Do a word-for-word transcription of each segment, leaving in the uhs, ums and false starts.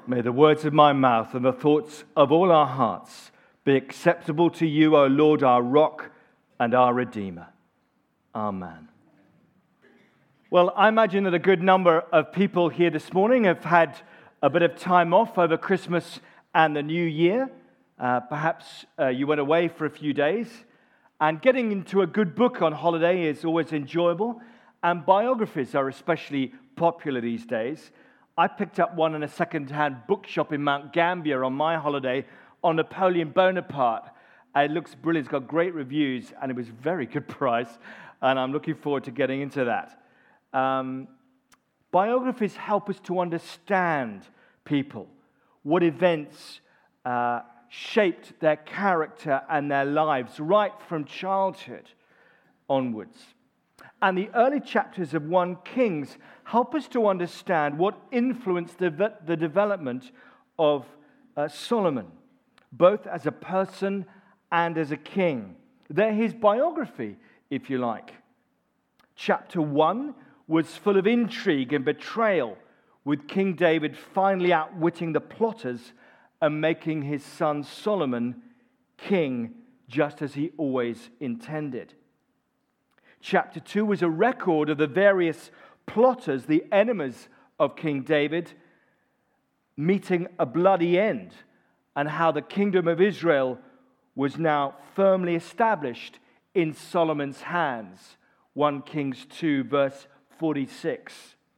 May the words of my mouth and the thoughts of all our hearts be acceptable to you, O Lord, our rock and our Redeemer. Amen. Well, I imagine that a good number of people here this morning have had a bit of time off over Christmas and the New Year. Uh, perhaps uh, you went away for a few days. And getting into a good book on holiday is always enjoyable. And biographies are especially popular these days. I picked up one in a second-hand bookshop in Mount Gambier on my holiday on Napoleon Bonaparte. It looks brilliant. It's got great reviews, and it was a very good price. And I'm looking forward to getting into that. Um, biographies help us to understand people, what events uh, shaped their character and their lives right from childhood onwards. And the early chapters of First Kings help us to understand what influenced the, the development of uh, Solomon, both as a person and as a king. They're his biography, if you like. Chapter one was full of intrigue and betrayal, with King David finally outwitting the plotters and making his son Solomon king, just as he always intended. Chapter two was a record of the various plotters, the enemies of King David, meeting a bloody end, and how the kingdom of Israel was now firmly established in Solomon's hands. First Kings two, verse forty-six.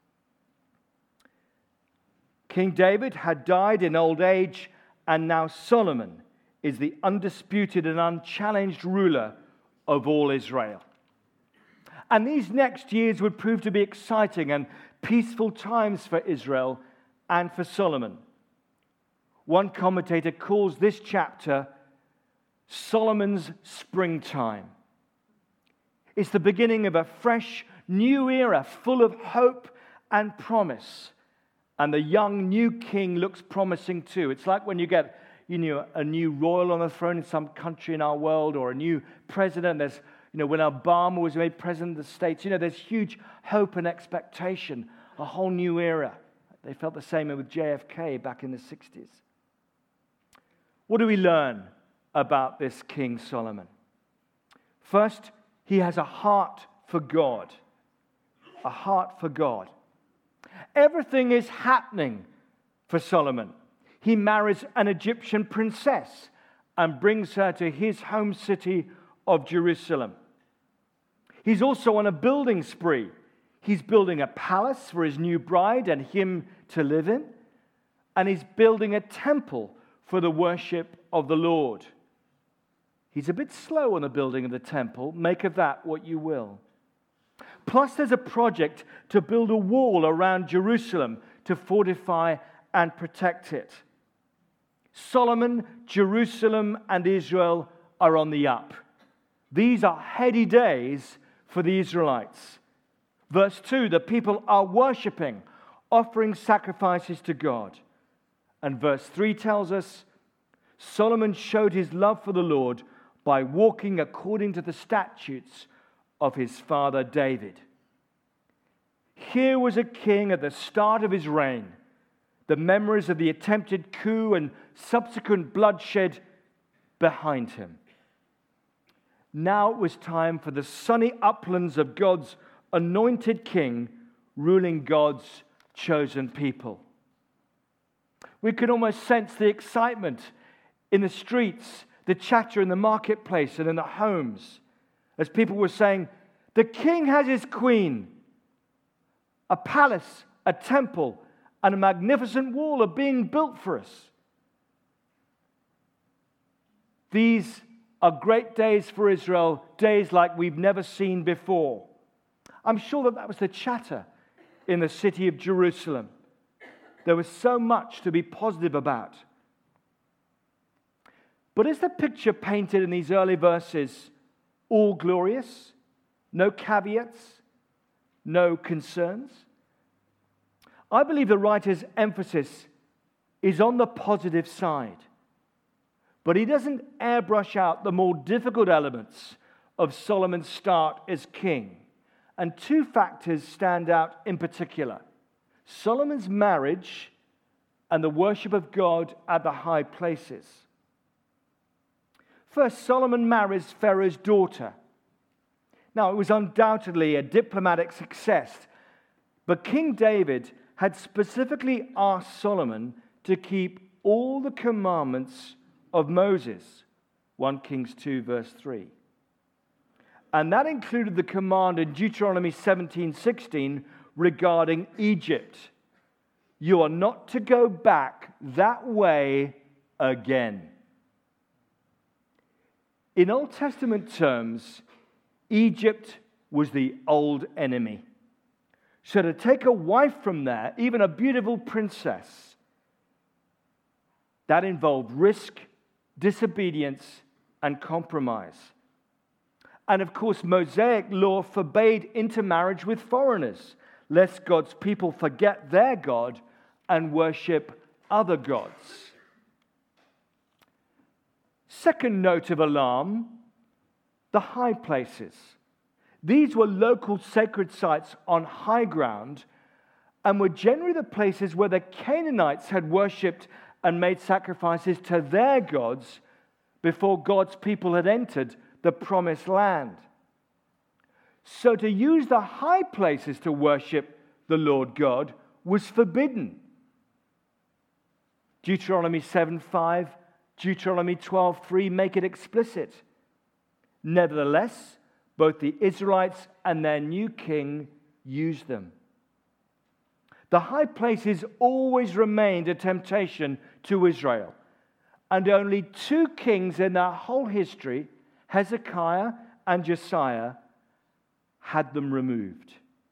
King David had died in old age, and now Solomon is the undisputed and unchallenged ruler of all Israel. And these next years would prove to be exciting and peaceful times for Israel and for Solomon. One commentator calls this chapter Solomon's springtime. It's the beginning of a fresh, new era full of hope and promise. And the young new king looks promising too. It's like when you get you know, a new royal on the throne in some country in our world, or a new president. There's You know, when Obama was made president of the States, you know, there's huge hope and expectation, a whole new era. They felt the same with J F K back in the sixties. What do we learn about this King Solomon? First, he has a heart for God. A heart for God. Everything is happening for Solomon. He marries an Egyptian princess and brings her to his home city of Jerusalem. He's also on a building spree. He's building a palace for his new bride and him to live in. And he's building a temple for the worship of the Lord. He's a bit slow on the building of the temple. Make of that what you will. Plus, there's a project to build a wall around Jerusalem to fortify and protect it. Solomon, Jerusalem, and Israel are on the up. These are heady days for the Israelites. Verse two, the people are worshiping, offering sacrifices to God. And verse three tells us, Solomon showed his love for the Lord by walking according to the statutes of his father David. Here was a king at the start of his reign. The memories of the attempted coup and subsequent bloodshed behind him. Now it was time for the sunny uplands of God's anointed king ruling God's chosen people. We could almost sense the excitement in the streets, the chatter in the marketplace and in the homes, as people were saying, the king has his queen. A palace, a temple, and a magnificent wall are being built for us. These are great days for Israel, days like we've never seen before. I'm sure that that was the chatter in the city of Jerusalem. There was so much to be positive about. But is the picture painted in these early verses all glorious? No caveats? No concerns? I believe the writer's emphasis is on the positive side. But he doesn't airbrush out the more difficult elements of Solomon's start as king. And two factors stand out in particular. Solomon's marriage and the worship of God at the high places. First, Solomon marries Pharaoh's daughter. Now, it was undoubtedly a diplomatic success, but King David had specifically asked Solomon to keep all the commandments of Moses, First Kings two, verse three. And that included the command in Deuteronomy seventeen sixteen regarding Egypt. You are not to go back that way again. In Old Testament terms, Egypt was the old enemy. So to take a wife from there, even a beautiful princess, that involved risk, disobedience, and compromise. And of course, Mosaic law forbade intermarriage with foreigners, lest God's people forget their God and worship other gods. Second note of alarm, the high places. These were local sacred sites on high ground and were generally the places where the Canaanites had worshipped and made sacrifices to their gods before God's people had entered the promised land. So to use the high places to worship the Lord God was forbidden. Deuteronomy seven five, Deuteronomy twelve three make it explicit. Nevertheless, both the Israelites and their new king used them. The high places always remained a temptation to Israel, and only two kings in their whole history, Hezekiah and Josiah, had them removed.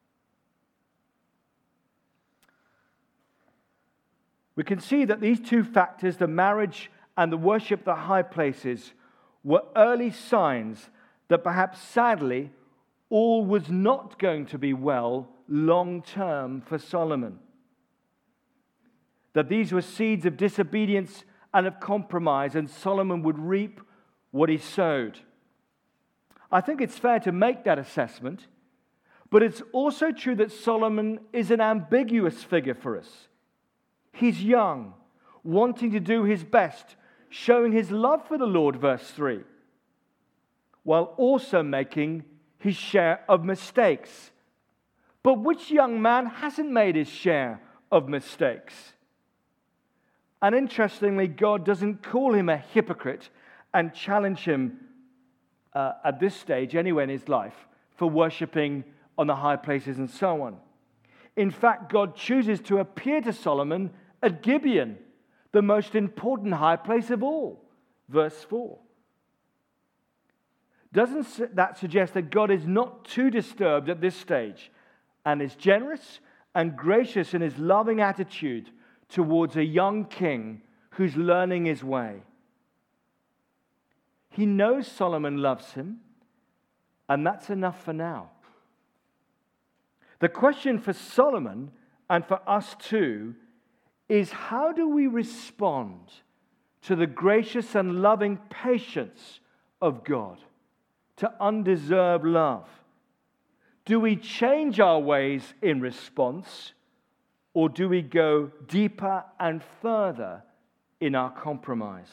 We can see that these two factors, the marriage and the worship of the high places, were early signs that perhaps sadly all was not going to be well long term for Solomon. That these were seeds of disobedience and of compromise, and Solomon would reap what he sowed. I think it's fair to make that assessment, but it's also true that Solomon is an ambiguous figure for us. He's young, wanting to do his best, showing his love for the Lord, verse three, while also making his share of mistakes. But which young man hasn't made his share of mistakes? And interestingly, God doesn't call him a hypocrite and challenge him uh, at this stage, anyway in his life, for worshipping on the high places and so on. In fact, God chooses to appear to Solomon at Gibeon, the most important high place of all, verse four. Doesn't that suggest that God is not too disturbed at this stage and is generous and gracious in his loving attitude towards a young king who's learning his way? He knows Solomon loves him, and that's enough for now. The question for Solomon, and for us too, is how do we respond to the gracious and loving patience of God, to undeserved love? Do we change our ways in response, or do we go deeper and further in our compromise?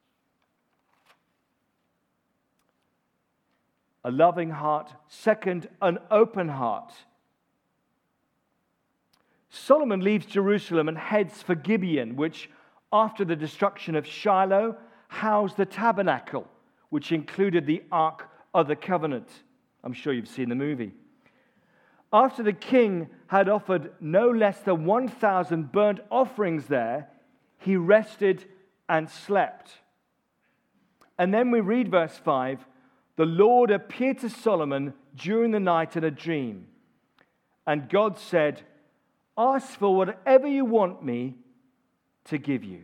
A loving heart. Second, an open heart. Solomon leaves Jerusalem and heads for Gibeon, which, after the destruction of Shiloh, housed the tabernacle, which included the Ark of the Covenant. I'm sure you've seen the movie. After the king had offered no less than one thousand burnt offerings there, he rested and slept. And then we read verse five, the Lord appeared to Solomon during the night in a dream. And God said, ask for whatever you want me to give you.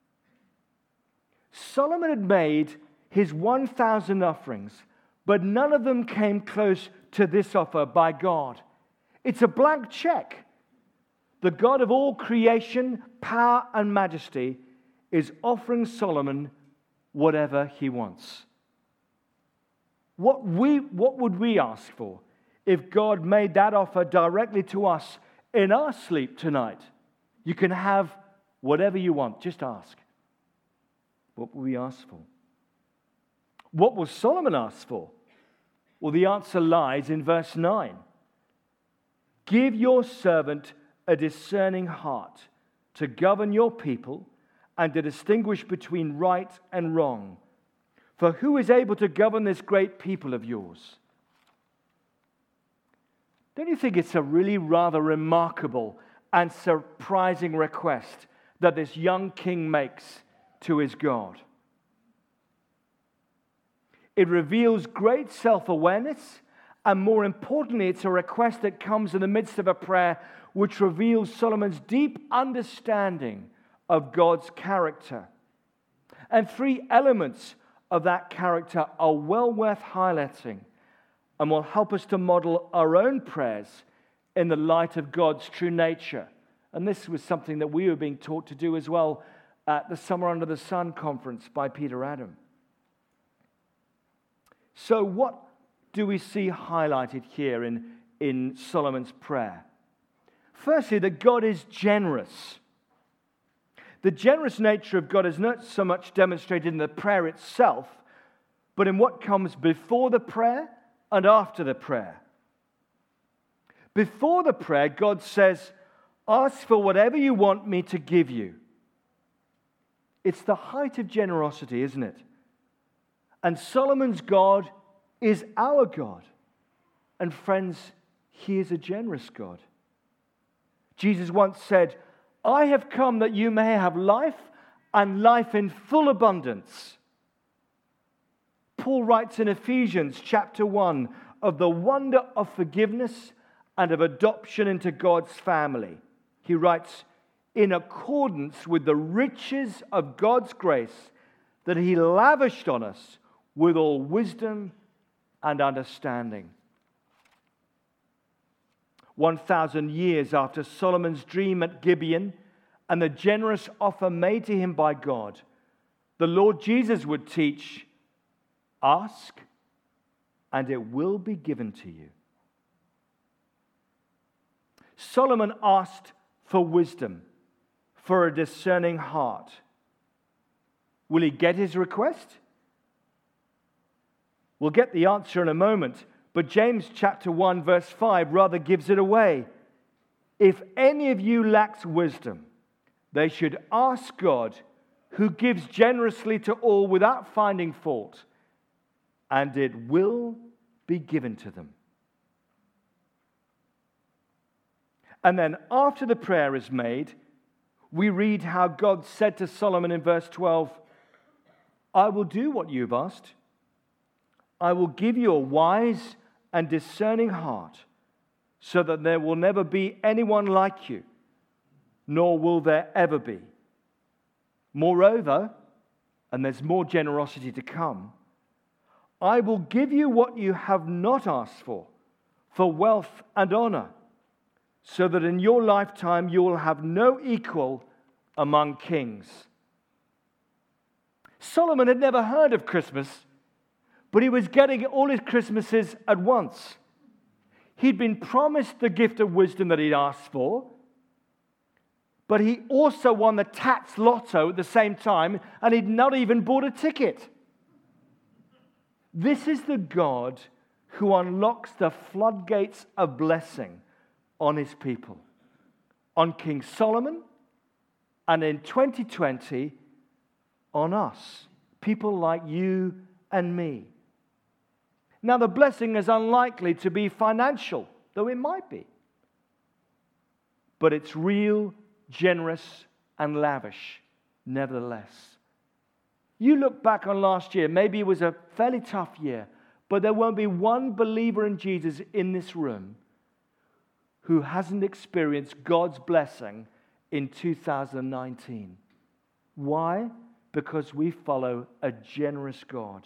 Solomon had made his one thousand offerings, but none of them came close to this offer by God. It's a blank check. The God of all creation, power, and majesty is offering Solomon whatever he wants. What we, what would we ask for if God made that offer directly to us in our sleep tonight? You can have Whatever you want, just ask. What will we ask for? What will Solomon ask for? Well, the answer lies in verse nine. Give your servant a discerning heart to govern your people and to distinguish between right and wrong. For who is able to govern this great people of yours? Don't you think it's a really rather remarkable and surprising request that this young king makes to his God? It reveals great self-awareness, and more importantly, it's a request that comes in the midst of a prayer which reveals Solomon's deep understanding of God's character. And three elements of that character are well worth highlighting and will help us to model our own prayers in the light of God's true nature. And this was something that we were being taught to do as well at the Summer Under the Sun conference by Peter Adam. So what do we see highlighted here in, in Solomon's prayer? Firstly, that God is generous. The generous nature of God is not so much demonstrated in the prayer itself, but in what comes before the prayer and after the prayer. Before the prayer, God says, ask for whatever you want me to give you. It's the height of generosity, isn't it? And Solomon's God is our God. And friends, he is a generous God. Jesus once said, I have come that you may have life and life in full abundance. Paul writes in Ephesians chapter one of the wonder of forgiveness and of adoption into God's family. He writes, in accordance with the riches of God's grace that he lavished on us with all wisdom and understanding. one thousand years after Solomon's dream at Gibeon and the generous offer made to him by God, the Lord Jesus would teach, ask, and it will be given to you. Solomon asked for wisdom, for a discerning heart. Will he get his request? We'll get the answer in a moment, but James chapter one verse five rather gives it away. If any of you lacks wisdom, they should ask God, who gives generously to all without finding fault, and it will be given to them. And then after the prayer is made, we read how God said to Solomon in verse twelve, I will do what you've asked. I will give you a wise and discerning heart, so that there will never be anyone like you, nor will there ever be. Moreover, and there's more generosity to come, I will give you what you have not asked for, for wealth and honor, so that in your lifetime you will have no equal among kings. Solomon had never heard of Christmas, but he was getting all his Christmases at once. He'd been promised the gift of wisdom that he'd asked for, but he also won the tax lotto at the same time, and he'd not even bought a ticket. This is the God who unlocks the floodgates of blessing on his people, on King Solomon, and in twenty twenty, on us, people like you and me. Now, the blessing is unlikely to be financial, though it might be. But it's real, generous, and lavish, nevertheless. You look back on last year, maybe it was a fairly tough year, but there won't be one believer in Jesus in this room who hasn't experienced God's blessing in two thousand nineteen. Why? Because we follow a generous God.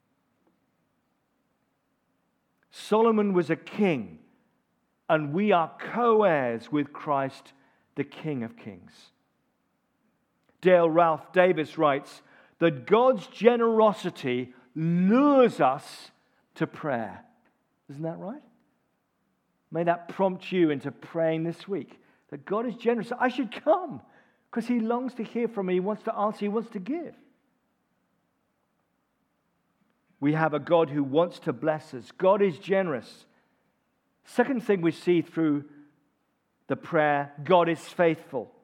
Solomon was a king, and we are co-heirs with Christ, the King of Kings. Dale Ralph Davis writes that God's generosity lures us to prayer. Isn't that right? May that prompt you into praying this week, that God is generous. I should come. because he longs to hear from me. He wants to answer. He wants to give. We have a God who wants to bless us. God is generous. Second thing we see through the prayer, God is faithful.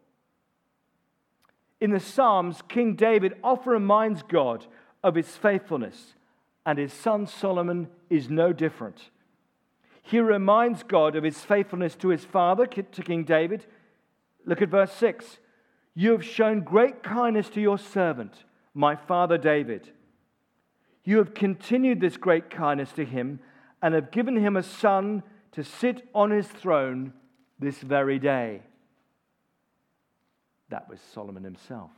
In the Psalms, King David often reminds God of his faithfulness, and his son Solomon is no different. He reminds God of his faithfulness to his father, to King David. Look at verse six. You have shown great kindness to your servant, my father David. You have continued this great kindness to him and have given him a son to sit on his throne this very day. That was Solomon himself.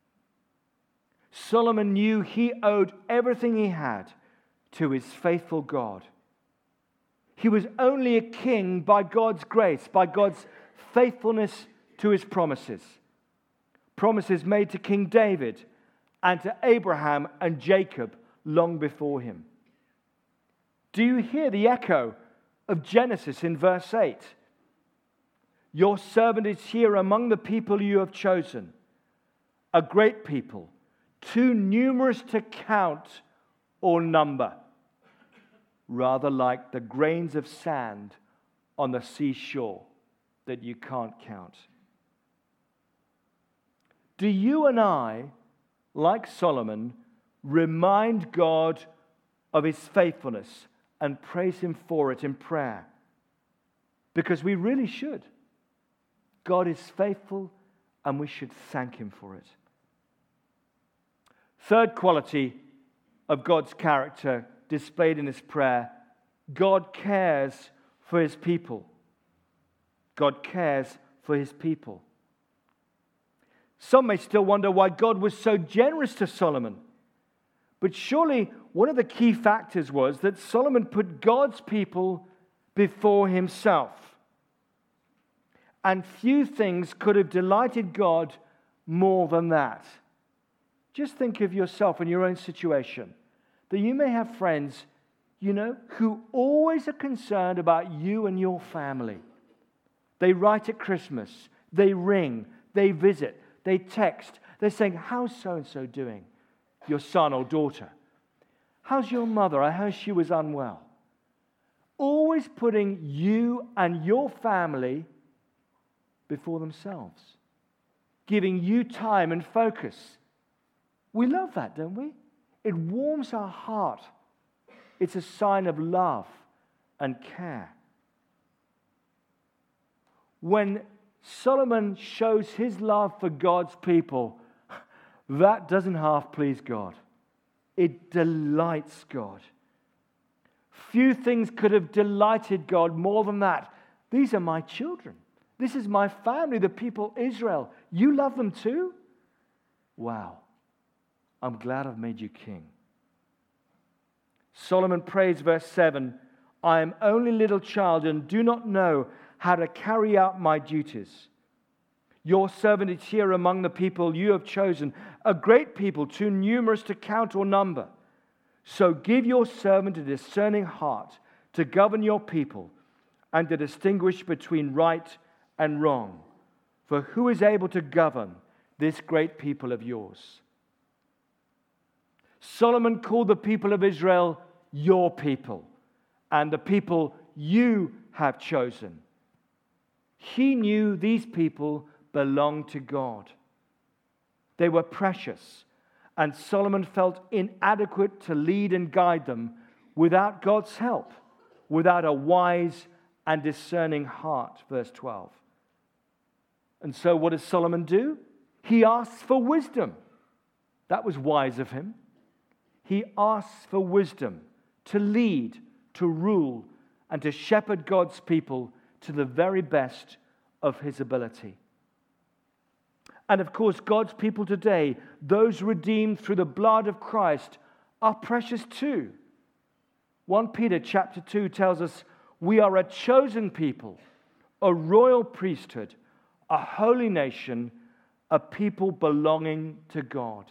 Solomon knew he owed everything he had to his faithful God. He was only a king by God's grace, by God's faithfulness to his promises. Promises made to King David and to Abraham and Jacob long before him. Do you hear the echo of Genesis in verse eight? Your servant is here among the people you have chosen, a great people, too numerous to count or number, rather like the grains of sand on the seashore that you can't count. Do you and I, like Solomon, remind God of his faithfulness and praise him for it in prayer? Because we really should. God is faithful and we should thank him for it. Third quality of God's character displayed in his prayer, God cares for his people. God cares for his people. Some may still wonder why God was so generous to Solomon. But surely one of the key factors was that Solomon put God's people before himself. And few things could have delighted God more than that. Just think of yourself in your own situation. That you may have friends, you know, who always are concerned about you and your family. They write at Christmas. They ring. They visit. They text. They're saying, how's so-and-so doing? Your son or daughter. How's your mother? I heard she was unwell. Always putting you and your family before themselves. Giving you time and focus. We love that, don't we? It warms our heart. It's a sign of love and care. When Solomon shows his love for God's people, that doesn't half please God. It delights God. Few things could have delighted God more than that. These are my children. This is my family, the people Israel. You love them too? Wow. I'm glad I've made you king. Solomon prays, verse seven, I am only a little child and do not know how to carry out my duties. Your servant is here among the people you have chosen, a great people, too numerous to count or number. So give your servant a discerning heart to govern your people and to distinguish between right and wrong. For who is able to govern this great people of yours? Solomon called the people of Israel your people and the people you have chosen. He knew these people belonged to God. They were precious, and Solomon felt inadequate to lead and guide them without God's help, without a wise and discerning heart, verse twelve. And so what does Solomon do? He asks for wisdom. That was wise of him. He asks for wisdom to lead, to rule, and to shepherd God's people to the very best of his ability. And of course, God's people today, those redeemed through the blood of Christ, are precious too. First Peter chapter two tells us we are a chosen people, a royal priesthood, a holy nation, a people belonging to God.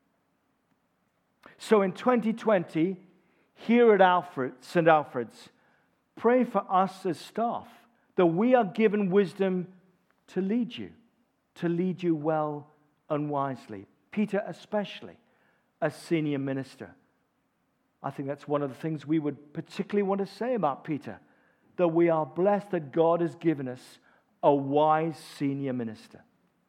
So in twenty twenty, here at Alfred, Saint Alfred's, pray for us as staff, that we are given wisdom to lead you, to lead you well and wisely. Peter especially, as senior minister. I think that's one of the things we would particularly want to say about Peter, that we are blessed that God has given us a wise senior minister.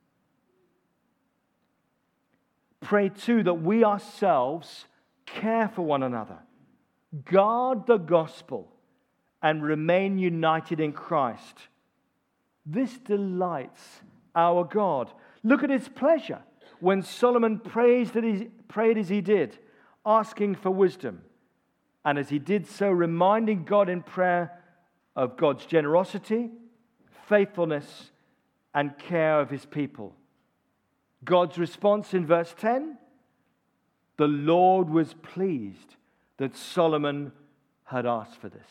Pray too that we ourselves care for one another, guard the gospel, and remain united in Christ. This delights our God. Look at his pleasure when Solomon prays that he prayed as he did, asking for wisdom. And as he did so, reminding God in prayer of God's generosity, faithfulness, and care of his people. God's response in verse ten, the Lord was pleased that Solomon had asked for this.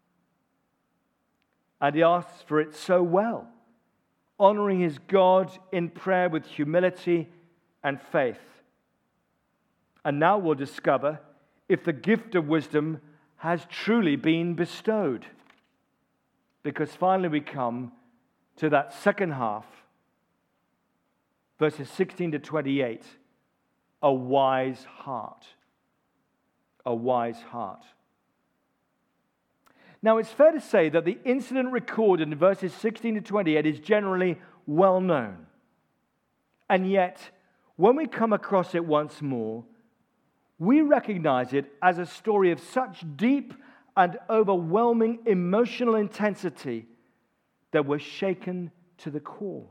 And he asked for it so well, honoring his God in prayer with humility and faith. And now we'll discover if the gift of wisdom has truly been bestowed. Because finally we come to that second half, verses sixteen to twenty-eight, a wise heart. A wise heart. Now, it's fair to say that the incident recorded in verses sixteen to twenty-eight is generally well known. And yet, when we come across it once more, we recognize it as a story of such deep and overwhelming emotional intensity that we're shaken to the core.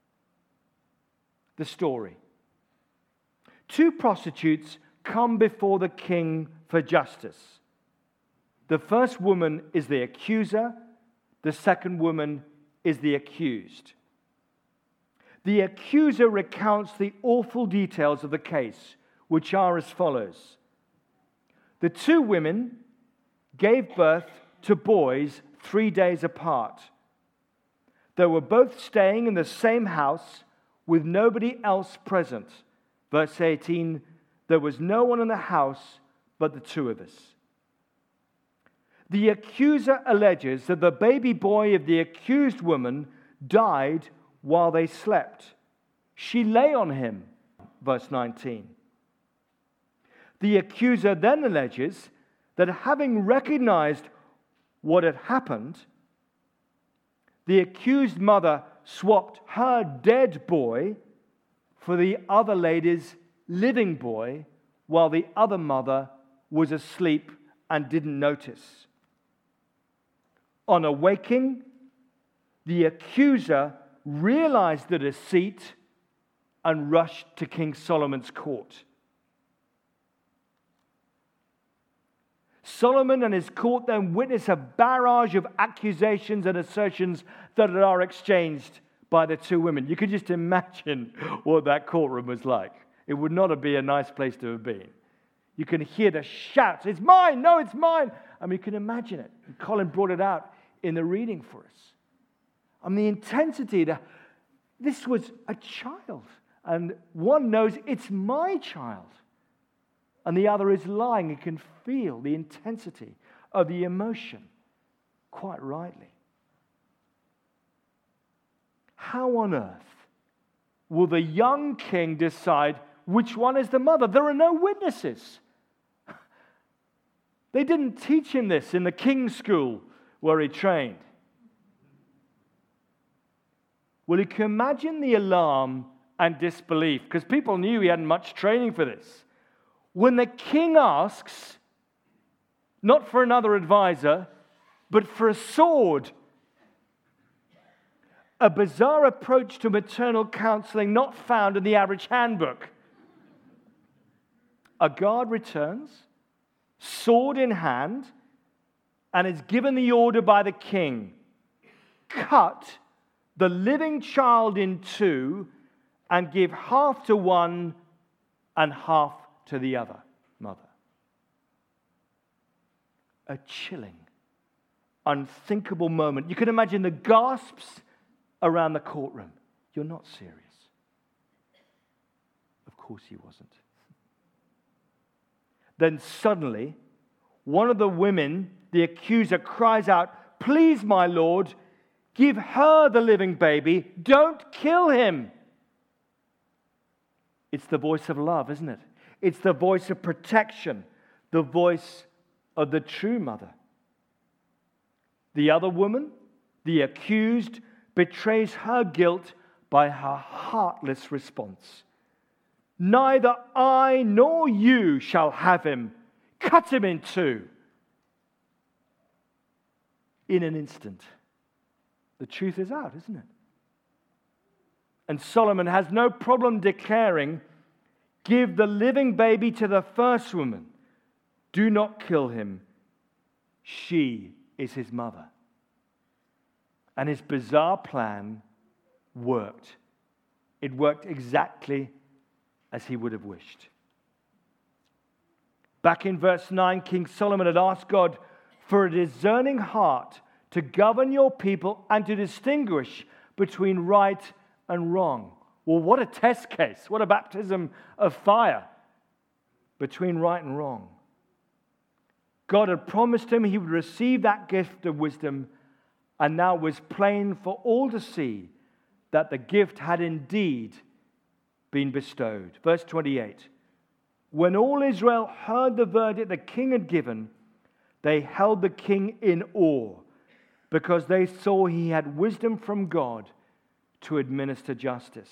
The story. Two prostitutes come before the king for justice. The first woman is the accuser. The second woman is the accused. The accuser recounts the awful details of the case, which are as follows. The two women gave birth to boys three days apart. They were both staying in the same house with nobody else present. Verse eighteen, there was no one in the house but the two of us. The accuser alleges that the baby boy of the accused woman died while they slept. She lay on him, verse nineteen. The accuser then alleges that having recognized what had happened, the accused mother swapped her dead boy for the other lady's living boy while the other mother was asleep and didn't notice. On awaking, the accuser realized the deceit and rushed to King Solomon's court. Solomon and his court then witness a barrage of accusations and assertions that are exchanged by the two women. You could just imagine what that courtroom was like. It would not be a nice place to have been. You can hear the shouts, it's mine, no, it's mine. I mean, you can imagine it. And Colin brought it out in the reading for us. I mean, the intensity, the, this was a child. And one knows it's my child. And the other is lying and can feel the intensity of the emotion quite rightly. How on earth will the young king decide which one is the mother? There are no witnesses. They didn't teach him this in the king's school where he trained. Well, you can imagine the alarm and disbelief, because people knew he hadn't much training for this. When the king asks, not for another advisor, but for a sword. A bizarre approach to maternal counseling not found in the average handbook. A guard returns, sword in hand, and is given the order by the king. Cut the living child in two and give half to one and half to the other mother. A chilling, unthinkable moment. You can imagine the gasps around the courtroom. You're not serious. Of course he wasn't. Then suddenly, one of the women, the accuser, cries out, "Please, my lord, give her the living baby. Don't kill him." It's the voice of love, isn't it? It's the voice of protection, the voice of the true mother. The other woman, the accused, betrays her guilt by her heartless response. Neither I nor you shall have him. Cut him in two. In an instant, the truth is out, isn't it? And Solomon has no problem declaring, give the living baby to the first woman. Do not kill him. She is his mother. And his bizarre plan worked. It worked exactly as he would have wished. Back in verse nine, King Solomon had asked God for a discerning heart to govern your people and to distinguish between right and wrong. Well, what a test case. What a baptism of fire between right and wrong. God had promised him he would receive that gift of wisdom, and now it was plain for all to see that the gift had indeed been bestowed. Verse twenty-eight. When all Israel heard the verdict the king had given, they held the king in awe because they saw he had wisdom from God to administer justice.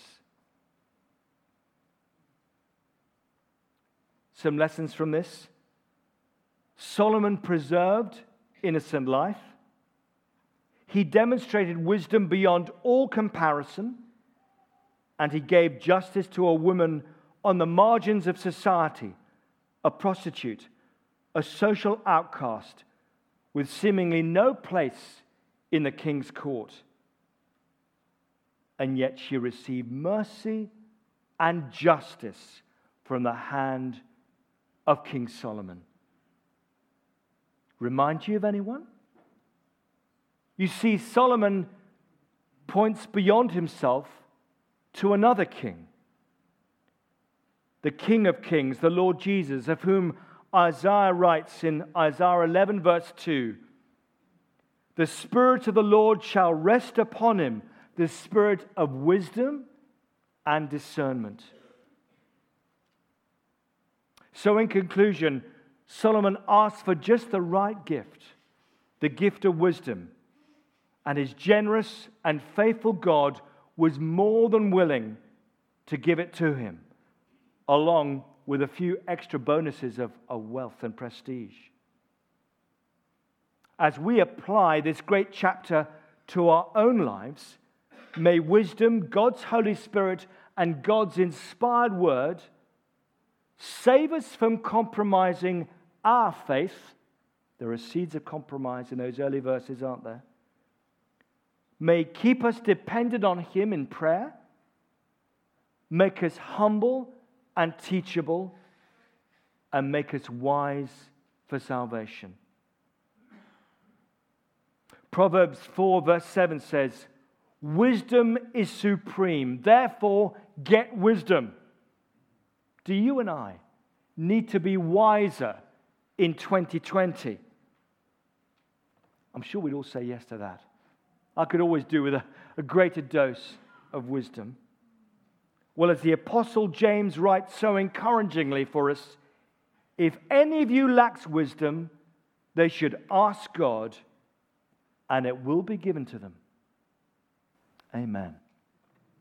Some lessons from this. Solomon preserved innocent life. He demonstrated wisdom beyond all comparison, and he gave justice to a woman on the margins of society, a prostitute, a social outcast with seemingly no place in the king's court. And yet she received mercy and justice from the hand of King Solomon. Remind you of anyone? You see, Solomon points beyond himself to another king. The King of Kings, the Lord Jesus, of whom Isaiah writes in Isaiah eleven verse two, the Spirit of the Lord shall rest upon him, the Spirit of wisdom and discernment. So in conclusion, Solomon asked for just the right gift, the gift of wisdom, and his generous and faithful God was more than willing to give it to him, along with a few extra bonuses of, of wealth and prestige. As we apply this great chapter to our own lives, may wisdom, God's Holy Spirit, and God's inspired word save us from compromising our faith. There are seeds of compromise in those early verses, aren't there? May keep us dependent on him in prayer, make us humble and teachable, and make us wise for salvation. Proverbs four verse seven says, wisdom is supreme, therefore get wisdom. Do you and I need to be wiser in twenty twenty? I'm sure we'd all say yes to that. I could always do with a, a greater dose of wisdom. Well, as the Apostle James writes so encouragingly for us, if any of you lacks wisdom, they should ask God, and it will be given to them. Amen.